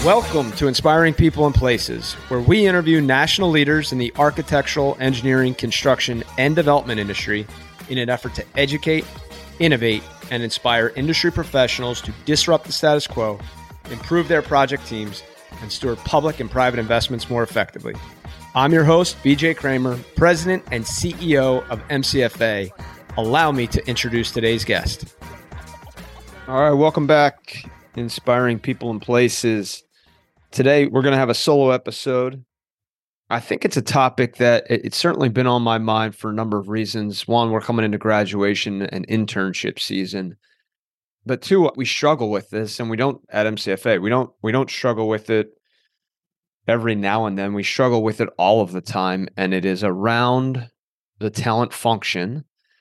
Welcome to Inspiring People and Places, where we interview national leaders in the architectural, engineering, construction, and development industry in an effort to educate, innovate, and inspire industry professionals to disrupt the status quo, improve their project teams, and steward public and private investments more effectively. I'm your host, BJ Kramer, President and CEO of MCFA. Allow me to introduce today's guest. All right, welcome back, Inspiring People and Places. Today, we're going to have a solo episode. I think it's a topic that it's certainly been on my mind for a number of reasons. One, we're coming into graduation and internship season. But two, we struggle with this, and we don't at MCFA. We don't struggle with it every now and then. We struggle with it all of the time, and it is around the talent function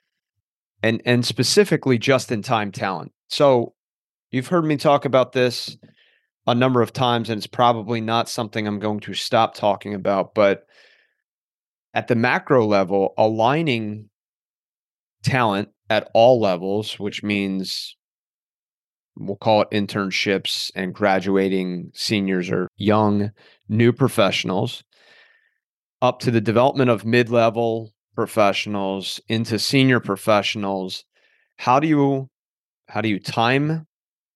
and specifically just-in-time talent. So you've heard me talk about this a number of times, and it's probably not something I'm going to stop talking about. But at the macro level, aligning talent at all levels, which means we'll call it internships and graduating seniors or young new professionals, up to the development of mid-level professionals into senior professionals. How do you time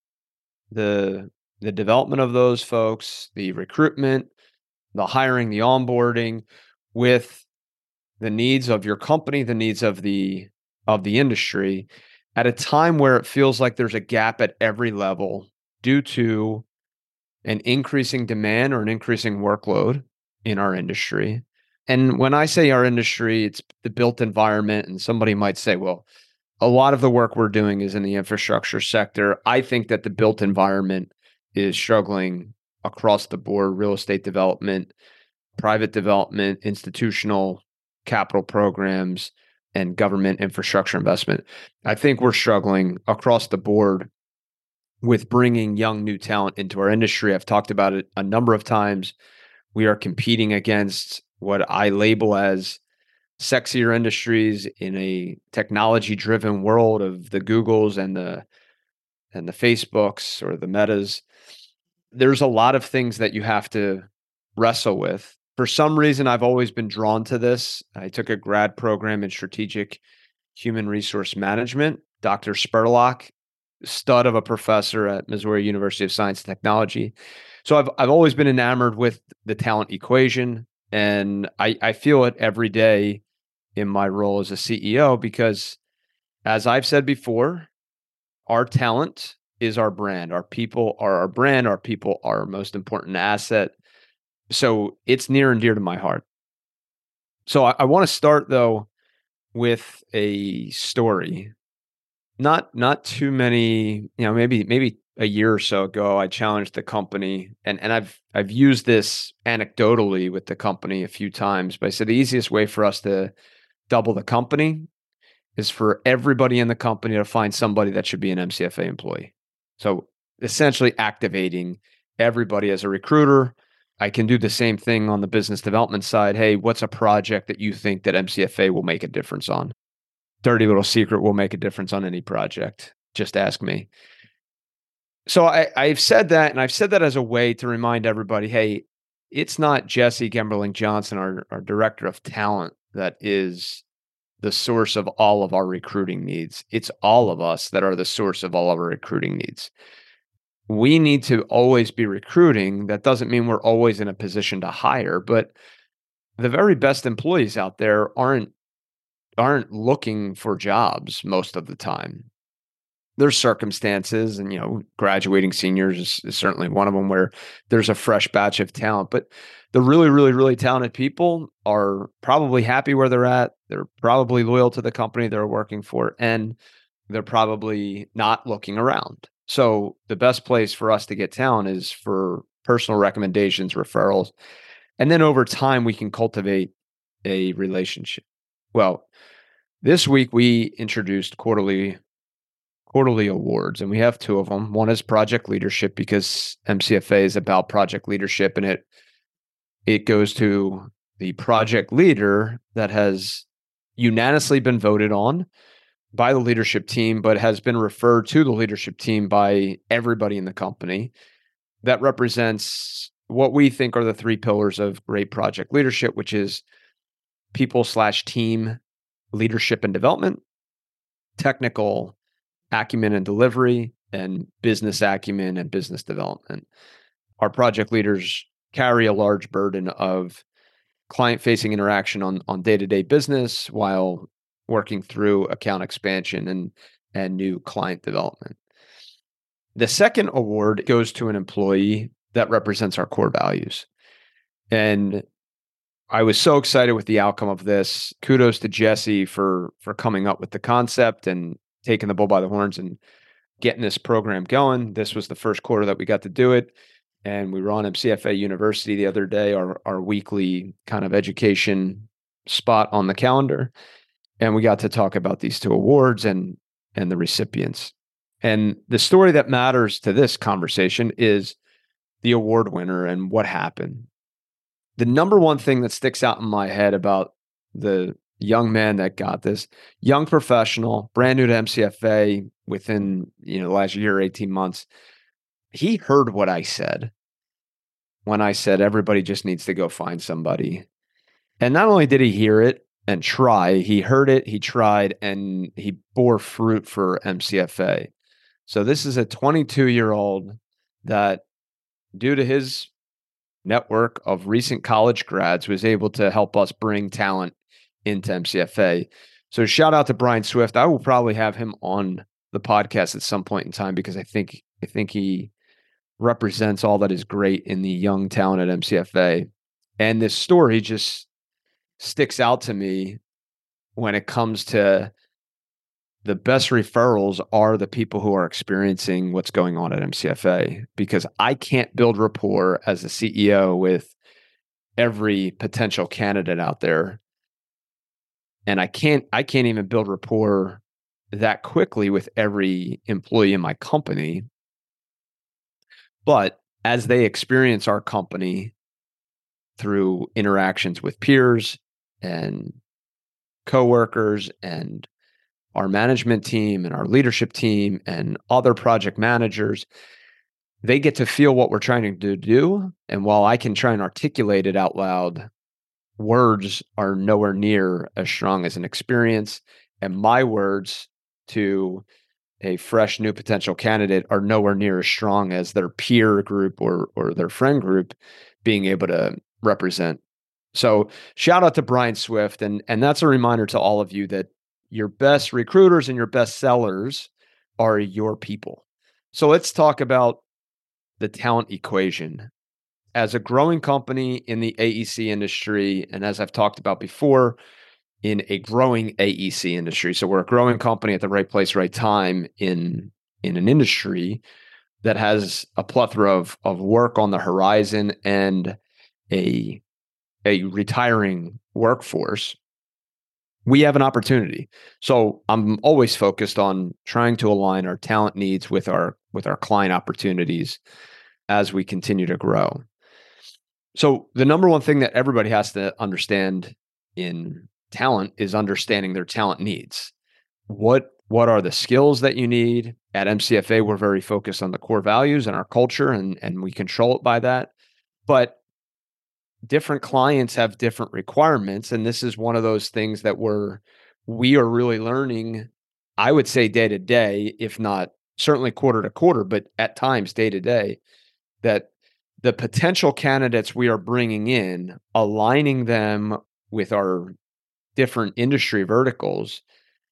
the development of those folks, the recruitment, the hiring, the onboarding with the needs of your company, the needs of the industry at a time where it feels like there's a gap at every level due to an increasing demand or an increasing workload in our industry. And when I say our industry, it's the built environment, and somebody might say, well, a lot of the work we're doing is in the infrastructure sector. I think that the built environment is struggling across the board: real estate development, private development, institutional capital programs, and government infrastructure investment. I think we're struggling across the board with bringing young new talent into our industry. I've talked about it a number of times. We are competing against what I label as sexier industries in a technology-driven world of the Googles and the Facebooks or the Metas. There's a lot of things that you have to wrestle with. For some reason, I've always been drawn to this. I took a grad program in strategic human resource management. Dr. Spurlock, stud of a professor at Missouri University of Science and Technology. So I've always been enamored with the talent equation, and I feel it every day in my role as a CEO because, as I've said before, our talent is our brand. Our people are our brand. Our people are our most important asset. So it's near and dear to my heart. So I want to start, though, with a story. Not too many, maybe a year or so ago, I challenged the company, and I've used this anecdotally with the company a few times, but I said the easiest way for us to double the company is for everybody in the company to find somebody that should be an MCFA employee. So essentially activating everybody as a recruiter. I can do the same thing on the business development side. Hey, what's a project that you think that MCFA will make a difference on? Dirty little secret, will make a difference on any project. Just ask me. So I've said that, and I've said that as a way to remind everybody, hey, it's not Jesse Gemberling Johnson, our director of talent, that is the source of all of our recruiting needs. It's all of us that are the source of all of our recruiting needs. We need to always be recruiting. That doesn't mean we're always in a position to hire, but the very best employees out there aren't looking for jobs most of the time. There's circumstances, and graduating seniors is certainly one of them, where there's a fresh batch of talent. But the really, really, really talented people are probably happy where they're at. They're probably loyal to the company they're working for, and they're probably not looking around. So the best place for us to get talent is for personal recommendations, referrals, and then over time we can cultivate a relationship. Well, this week we introduced quarterly awards, and we have two of them. One is project leadership, because MCFA is about project leadership, and it goes to the project leader that has unanimously been voted on by the leadership team, but has been referred to the leadership team by everybody in the company. that represents what we think are the three pillars of great project leadership, which is people/team leadership and development, technical acumen and delivery, and business acumen and business development. Our project leaders carry a large burden of client-facing interaction on day-to-day business while working through account expansion and new client development. The second award goes to an employee that represents our core values. And I was so excited with the outcome of this. Kudos to Jesse for coming up with the concept and taking the bull by the horns and getting this program going. This was the first quarter that we got to do it. And we were on MCFA University the other day, our weekly kind of education spot on the calendar. And we got to talk about these two awards and the recipients. And the story that matters to this conversation is the award winner and what happened. The number one thing that sticks out in my head about the young man that got this, young professional, brand new to MCFA within, the last year, 18 months, he heard what I said when I said everybody just needs to go find somebody. And not only did he hear it and try, he heard it, he tried, and he bore fruit for MCFA. So this is a 22-year-old that, due to his network of recent college grads, was able to help us bring talent into MCFA. So shout out to Brian Swift. I will probably have him on the podcast at some point in time because I think he represents all that is great in the young talent at MCFA. And this story just sticks out to me when it comes to the best referrals are the people who are experiencing what's going on at MCFA, because I can't build rapport as a CEO with every potential candidate out there. And I can't even build rapport that quickly with every employee in my company. But as they experience our company through interactions with peers and coworkers and our management team and our leadership team and other project managers, they get to feel what we're trying to do. And while I can try and articulate it out loud, words are nowhere near as strong as an experience. And my words to a fresh new potential candidate are nowhere near as strong as their peer group or their friend group being able to represent. So shout out to Brian Swift. And that's a reminder to all of you that your best recruiters and your best sellers are your people. So let's talk about the talent equation. As a growing company in the AEC industry, and as I've talked about before, in a growing AEC industry. So we're a growing company at the right place, right time in an industry that has a plethora of work on the horizon and a retiring workforce. We have an opportunity. So I'm always focused on trying to align our talent needs with our client opportunities as we continue to grow. So the number one thing that everybody has to understand in talent is understanding their talent needs. What are the skills that you need? At MCFA, we're very focused on the core values and our culture, and we control it by that. But different clients have different requirements, and this is one of those things that we are really learning, I would say day to day, if not certainly quarter to quarter, but at times day to day, that the potential candidates we are bringing in, aligning them with our different industry verticals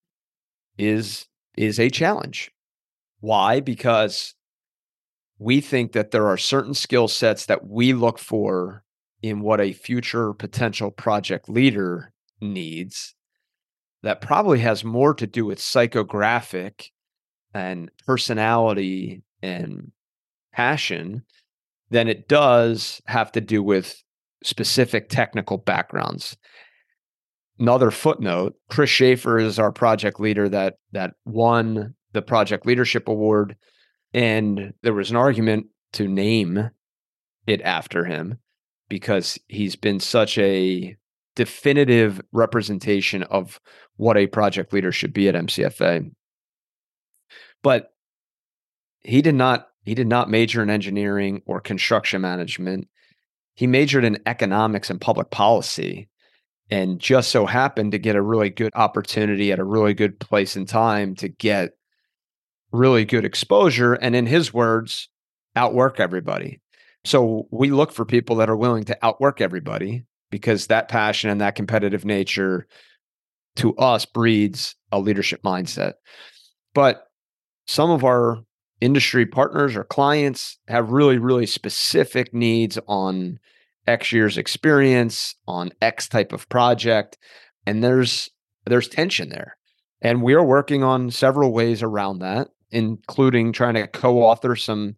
is a challenge. Why? Because we think that there are certain skill sets that we look for in what a future potential project leader needs that probably has more to do with psychographic and personality and passion than it does have to do with specific technical backgrounds. Another footnote, Chris Schaefer is our project leader that won the Project Leadership Award, and there was an argument to name it after him because he's been such a definitive representation of what a project leader should be at MCFA. But he did not He did not major in engineering or construction management. He majored in economics and public policy, and just so happened to get a really good opportunity at a really good place and time to get really good exposure. And in his words, outwork everybody. So we look for people that are willing to outwork everybody because that passion and that competitive nature to us breeds a leadership mindset. But some of our industry partners or clients have really, really specific needs on X years experience, on X type of project, and there's tension there. And we are working on several ways around that, including trying to co-author some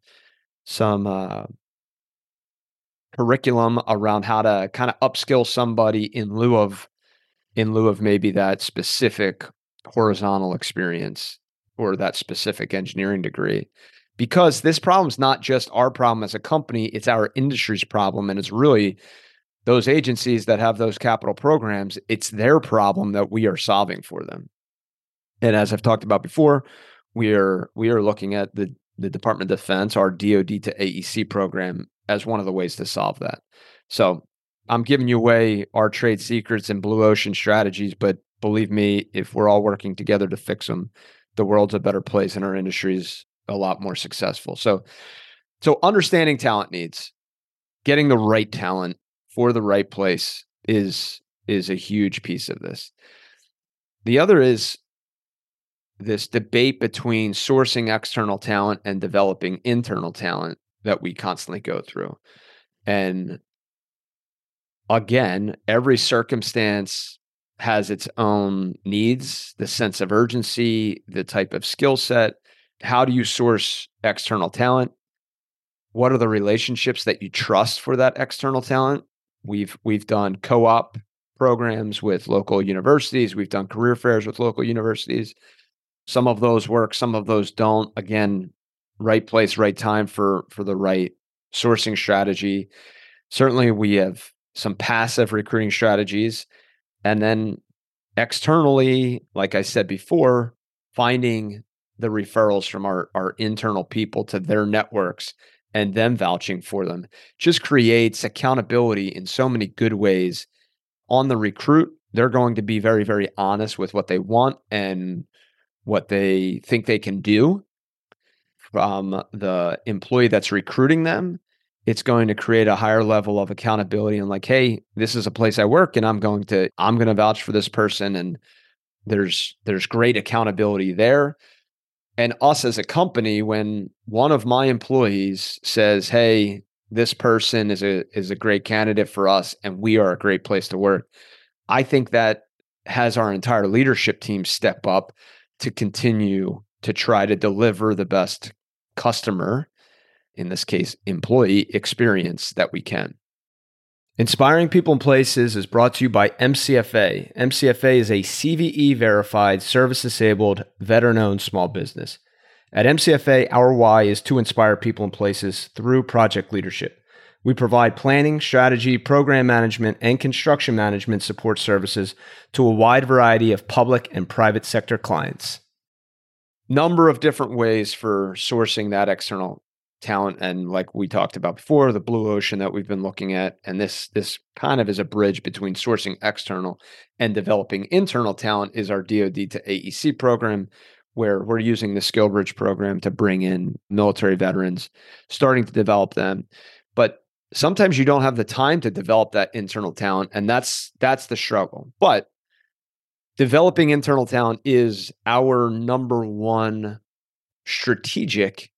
curriculum around how to kind of upskill somebody in lieu of maybe that specific horizontal experience or that specific engineering degree. Because this problem is not just our problem as a company, it's our industry's problem. And it's really those agencies that have those capital programs, it's their problem that we are solving for them. And as I've talked about before, we are looking at the Department of Defense, our DoD to AEC program, as one of the ways to solve that. So I'm giving you away our trade secrets and blue ocean strategies, but believe me, if we're all working together to fix them, the world's a better place and our industry's a lot more successful. So understanding talent needs, getting the right talent for the right place is a huge piece of this. The other is this debate between sourcing external talent and developing internal talent that we constantly go through. And again, every circumstance has its own needs, the sense of urgency, the type of skill set. How do you source external talent? What are the relationships that you trust for that external talent? We've done co-op programs with local universities. We've done career fairs with local universities. Some of those work, some of those don't. Again, right place, right time for the right sourcing strategy. Certainly, we have some passive recruiting strategies. And then externally, like I said before, finding the referrals from our internal people to their networks and them vouching for them just creates accountability in so many good ways. On the recruit, they're going to be very, very honest with what they want and what they think they can do. From the employee that's recruiting them, it's going to create a higher level of accountability and like, hey, this is a place I work and I'm going to vouch for this person. And there's great accountability there. And us as a company, when one of my employees says, hey, this person is a great candidate for us and we are a great place to work, I think that has our entire leadership team step up to continue to try to deliver the best customer, in this case, employee experience that we can. Inspiring People and Places is brought to you by MCFA. MCFA is a CVE verified, service disabled, veteran owned small business. At MCFA, our why is to inspire people and places through project leadership. We provide planning, strategy, program management, and construction management support services to a wide variety of public and private sector clients. Number of different ways for sourcing that external talent. And like we talked about before, the blue ocean that we've been looking at. And this kind of is a bridge between sourcing external and developing internal talent is our DoD to AEC program, where we're using the SkillBridge program to bring in military veterans, starting to develop them. But sometimes you don't have the time to develop that internal talent, and that's the struggle. But developing internal talent is our number one strategic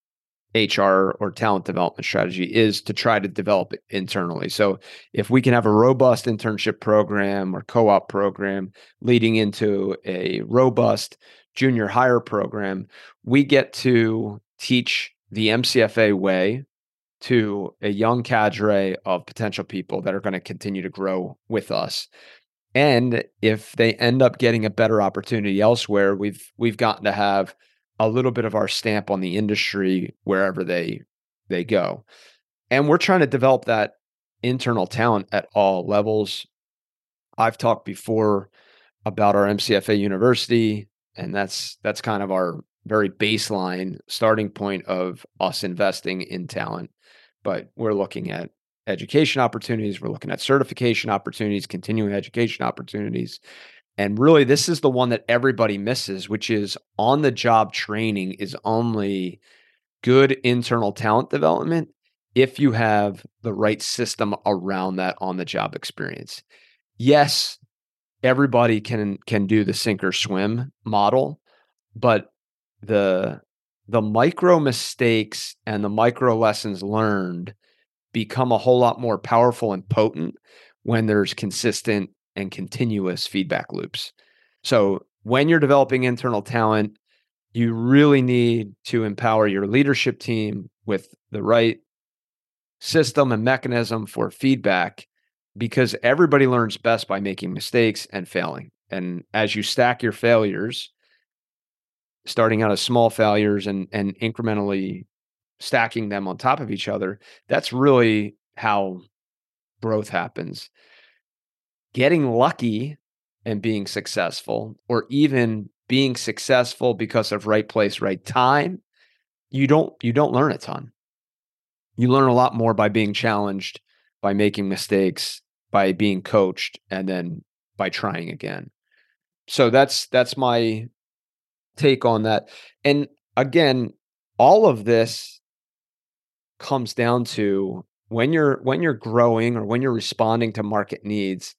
HR or talent development strategy, is to try to develop it internally. So if we can have a robust internship program or co-op program leading into a robust junior hire program, we get to teach the MCFA way to a young cadre of potential people that are going to continue to grow with us. And if they end up getting a better opportunity elsewhere, we've gotten to have a little bit of our stamp on the industry wherever they go. And we're trying to develop that internal talent at all levels. I've talked before about our MCFA University, and that's kind of our very baseline starting point of us investing in talent. But we're looking at education opportunities, we're looking at certification opportunities, continuing education opportunities. And really, this is the one that everybody misses, which is on the job training is only good internal talent development if you have the right system around that on the job experience. Yes, everybody can do the sink or swim model, but the micro mistakes and the micro lessons learned become a whole lot more powerful and potent when there's consistent and continuous feedback loops. So when you're developing internal talent, you really need to empower your leadership team with the right system and mechanism for feedback, because everybody learns best by making mistakes and failing. And as you stack your failures, starting out as small failures and incrementally stacking them on top of each other, that's really how growth happens. Getting lucky and being successful, or even being successful because of right place, right time, you don't learn a ton. You learn a lot more by being challenged, by making mistakes, by being coached, and then by trying again. So that's my take on that. And again, all of this comes down to when you're growing or when you're responding to market needs,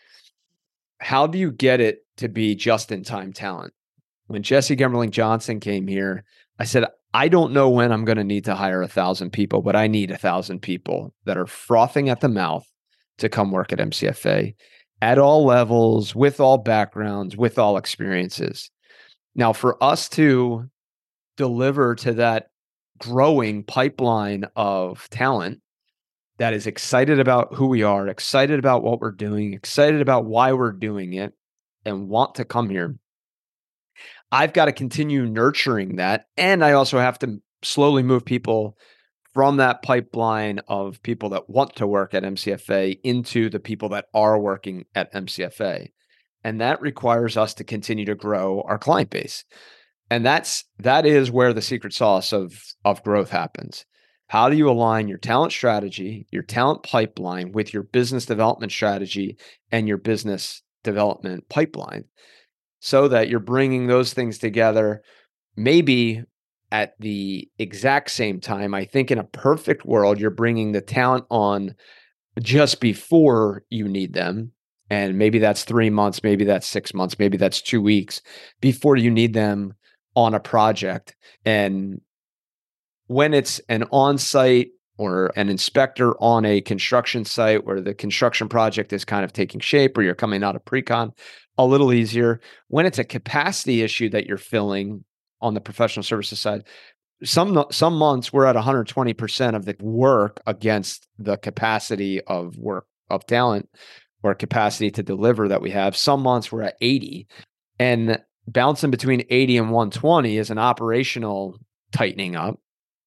how do you get it to be just in time talent? When Jesse Gemmerling Johnson came here, I said, I don't know when I'm going to need to hire 1,000 people, but I need 1,000 people that are frothing at the mouth to come work at MCFA at all levels, with all backgrounds, with all experiences. Now, for us to deliver to that growing pipeline of talent that is excited about who we are, excited about what we're doing, excited about why we're doing it, and want to come here, I've got to continue nurturing that. And I also have to slowly move people from that pipeline of people that want to work at MCFA into the people that are working at MCFA. And that requires us to continue to grow our client base. And that is where the secret sauce of growth happens. How do you align your talent strategy, your talent pipeline with your business development strategy and your business development pipeline, so that you're bringing those things together, maybe at the exact same time? I think in a perfect world, you're bringing the talent on just before you need them. And maybe that's 3 months, maybe that's 6 months, maybe that's 2 weeks before you need them on a project. And when it's an on-site or an inspector on a construction site where the construction project is kind of taking shape, or you're coming out of pre-con, a little easier. When it's a capacity issue that you're filling on the professional services side, some months we're at 120% of the work against the capacity of work of talent or capacity to deliver that we have. Some months we're at 80, and bouncing between 80 and 120 is an operational tightening up.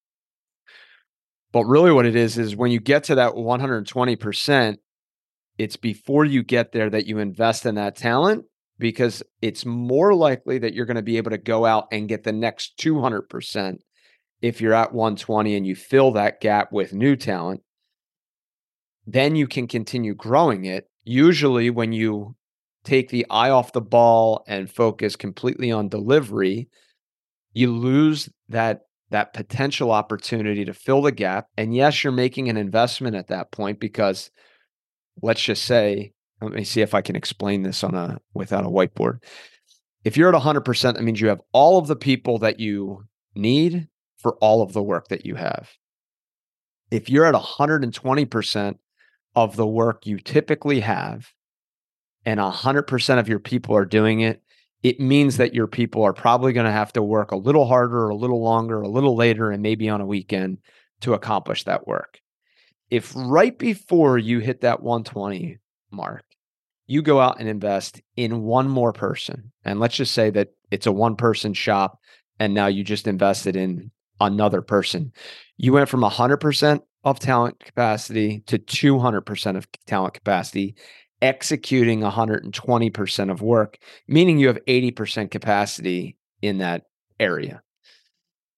But really what it is when you get to that 120%, it's before you get there that you invest in that talent, because it's more likely that you're going to be able to go out and get the next 200% if you're at 120 and you fill that gap with new talent. Then you can continue growing it. Usually when you take the eye off the ball and focus completely on delivery, you lose that potential opportunity to fill the gap. And yes, you're making an investment at that point, because let's just say, let me see if I can explain this without a whiteboard. If you're at 100%, that means you have all of the people that you need for all of the work that you have. If you're at 120% of the work you typically have, and 100% of your people are doing it, it means that your people are probably going to have to work a little harder, a little longer, a little later, and maybe on a weekend to accomplish that work. If right before you hit that 120 mark, you go out and invest in one more person, and let's just say that it's a one-person shop, and now you just invested in another person. You went from 100% of talent capacity to 200% of talent capacity, executing 120% of work, meaning you have 80% capacity in that area.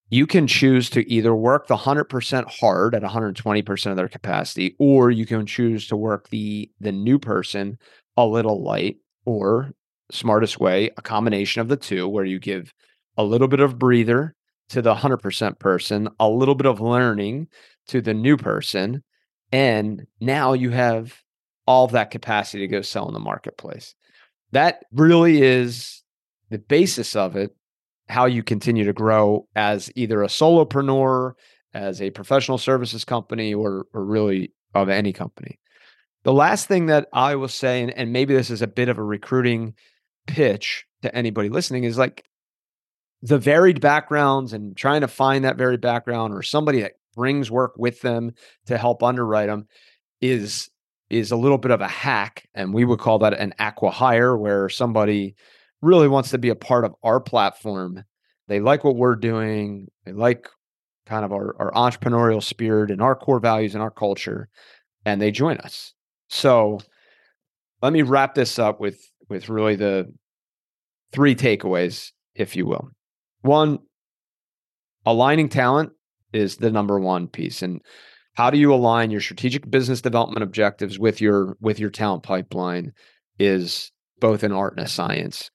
you can choose to either work the 100% hard at 120% of their capacity, or you can choose to work the new person a little light, or smartest way, a combination of the two, where you give a little bit of breather to the 100% person, a little bit of learning to the new person, and now you have all of that capacity to go sell in the marketplace. That really is the basis of it, how you continue to grow as either a solopreneur, as a professional services company, or really of any company. The last thing that I will say, and maybe this is a bit of a recruiting pitch to anybody listening, is like the varied backgrounds and trying to find that varied background or somebody that brings work with them to help underwrite them is a little bit of a hack. And we would call that an acqui-hire, where somebody really wants to be a part of our platform. They like what we're doing. They like kind of our entrepreneurial spirit and our core values and our culture, and they join us. So let me wrap this up with really the 3 takeaways, if you will. 1, aligning talent is the number 1 piece. And how do you align your strategic business development objectives with your talent pipeline is both an art and a science.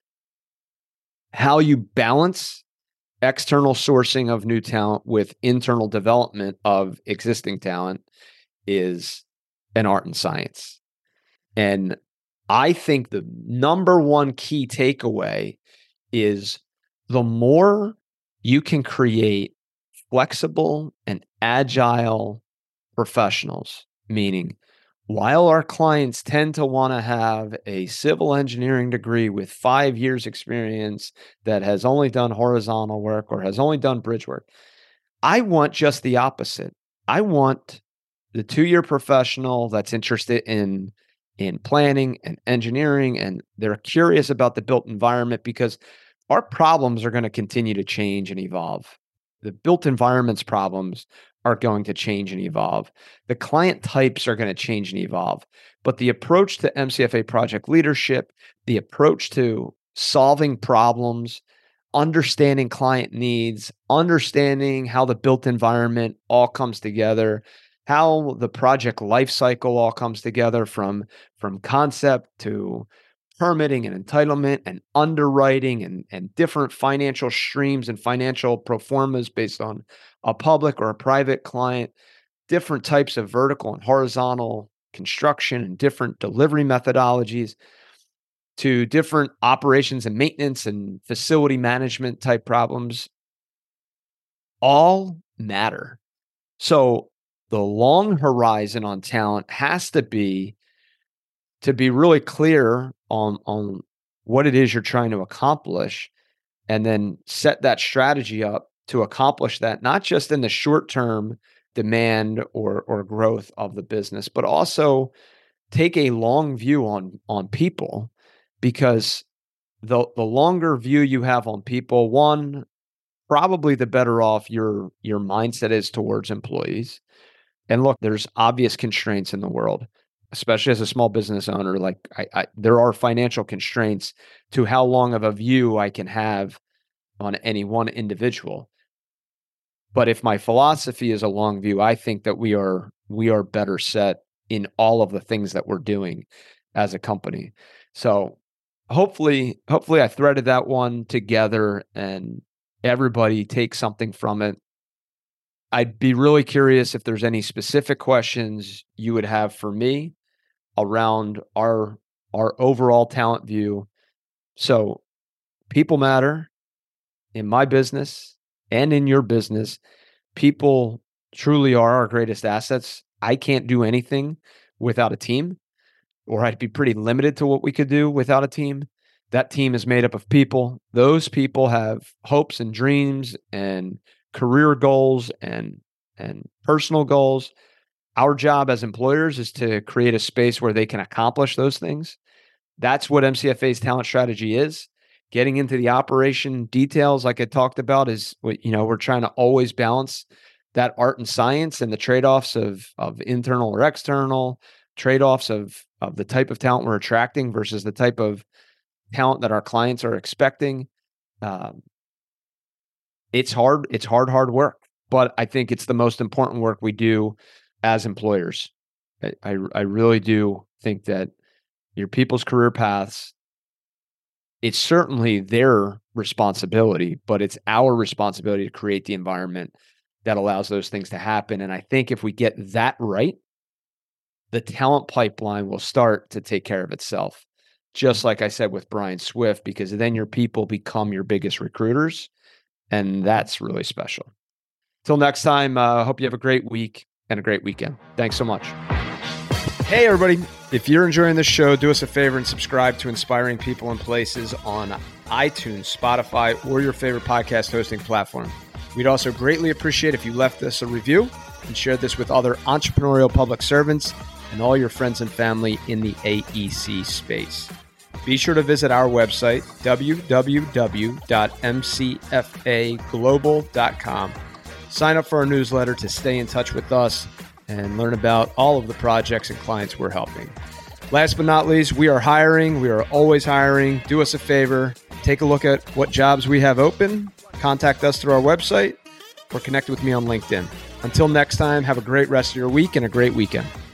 How you balance external sourcing of new talent with internal development of existing talent is an art and science. And I think the number 1 key takeaway is the more you can create flexible and agile professionals, meaning while our clients tend to want to have a civil engineering degree with 5 years experience that has only done horizontal work or has only done bridge work, I want just the opposite. I want the 2-year professional that's interested in planning and engineering, and they're curious about the built environment, because our problems are going to continue to change and evolve. The built environment's problems are going to change and evolve. The client types are going to change and evolve. But the approach to MCFA project leadership, the approach to solving problems, understanding client needs, understanding how the built environment all comes together, how the project life cycle all comes together from concept to permitting and entitlement and underwriting and different financial streams and financial pro formas based on a public or a private client, different types of vertical and horizontal construction and different delivery methodologies, to different operations and maintenance and facility management type problems, all matter. So the long horizon on talent has to be really clear on what it is you're trying to accomplish, and then set that strategy up to accomplish that, not just in the short term demand or growth of the business, but also take a long view on people, because the longer view you have on people, one, probably the better off your mindset is towards employees. And look, there's obvious constraints in the world, especially as a small business owner. Like there are financial constraints to how long of a view I can have on any one individual. But if my philosophy is a long view, I think that we are better set in all of the things that we're doing as a company. So hopefully I threaded that one together and everybody takes something from it. I'd be really curious if there's any specific questions you would have for me around our overall talent view. So people matter in my business and in your business. People truly are our greatest assets. I can't do anything without a team, or I'd be pretty limited to what we could do without a team. That team is made up of people. Those people have hopes and dreams and career goals and personal goals. Our job as employers is to create a space where they can accomplish those things. That's what MCFA's talent strategy is. Getting into the operation details, like I talked about, is what, we're trying to always balance that art and science and the trade-offs of internal or external, trade-offs of the type of talent we're attracting versus the type of talent that our clients are expecting. it's hard. It's hard work, but I think it's the most important work we do as employers. I really do think that your people's career paths, it's certainly their responsibility, but it's our responsibility to create the environment that allows those things to happen. And I think if we get that right, the talent pipeline will start to take care of itself. Just like I said with Brian Swift, because then your people become your biggest recruiters. And that's really special. Till next time, hope you have a great week and a great weekend. Thanks so much. Hey, everybody. If you're enjoying this show, do us a favor and subscribe to Inspiring People and Places on iTunes, Spotify, or your favorite podcast hosting platform. We'd also greatly appreciate if you left us a review and shared this with other entrepreneurial public servants and all your friends and family in the AEC space. Be sure to visit our website, www.mcfaglobal.com. Sign up for our newsletter to stay in touch with us and learn about all of the projects and clients we're helping. Last but not least, we are hiring. We are always hiring. Do us a favor. Take a look at what jobs we have open. Contact us through our website or connect with me on LinkedIn. Until next time, have a great rest of your week and a great weekend.